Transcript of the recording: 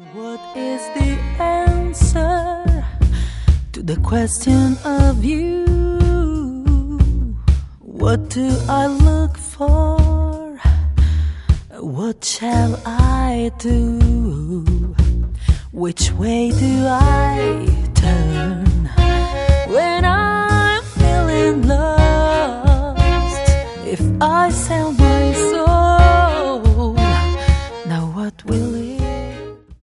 What is the answer to the question of you? What do I look for? What shall I do? Which way do I